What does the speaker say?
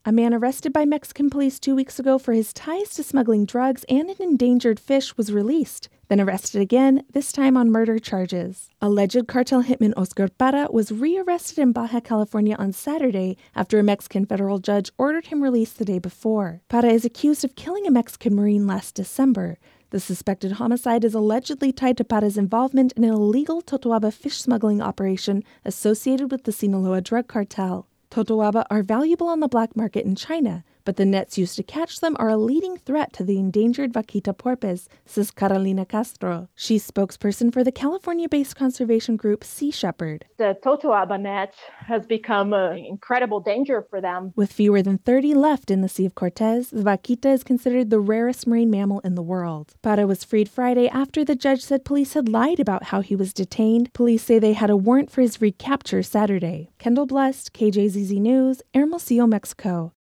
A man arrested by Mexican police 2 weeks ago for his ties to smuggling drugs and an endangered fish was released, then arrested again, this time on murder charges. Alleged cartel hitman Oscar Parra was rearrested in Baja California on Saturday after a Mexican federal judge ordered him released the day before. Parra is accused of killing a Mexican Marine last December. The suspected homicide is allegedly tied to Parra's involvement in an illegal Totoaba fish smuggling operation associated with the Sinaloa drug cartel. Totoaba are valuable on the black market in China, but the nets used to catch them are a leading threat to the endangered vaquita porpoise, says Carolina Castro. She's spokesperson for the California-based conservation group Sea Shepherd. The Totoaba net has become an incredible danger for them. With fewer than 30 left in the Sea of Cortez, the vaquita is considered the rarest marine mammal in the world. Parra was freed Friday after the judge said police had lied about how he was detained. Police say they had a warrant for his recapture Saturday. Kendall Blessed, KJZZ News, Hermosillo, Mexico.